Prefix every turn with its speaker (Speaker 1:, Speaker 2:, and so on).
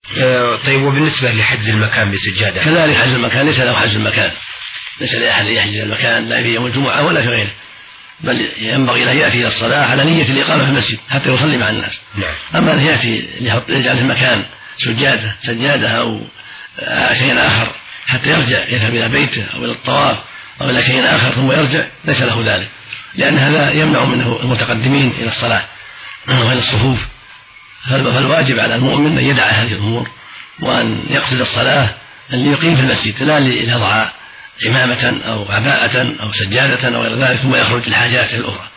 Speaker 1: طيب، وبالنسبة لحجز المكان بسجادة؟
Speaker 2: كذلك حجز المكان ليس له حجز المكان، ليس لأحد يحجز المكان لا في يوم الجمعة ولا في غيره، بل ينبغي له يأتي إلى الصلاة على نية الإقامة في المسجد حتى يصلي مع الناس. أما أن يأتي يجعل في المكان سجادة أو شيء آخر حتى يرجع يذهب إلى بيته أو إلى الطواف أو إلى شيء آخر ثم يرجع، ليس له ذلك، لأن هذا يمنع منه المتقدمين إلى الصلاة وإلى الصفوف. فالواجب على المؤمن أن يدع هذه الأمور وأن يقصد الصلاة أن يقيم في المسجد، لا ليضع عمامة أو عباءة أو سجادة أو غير ذلك ثم يخرج الحاجات الأخرى.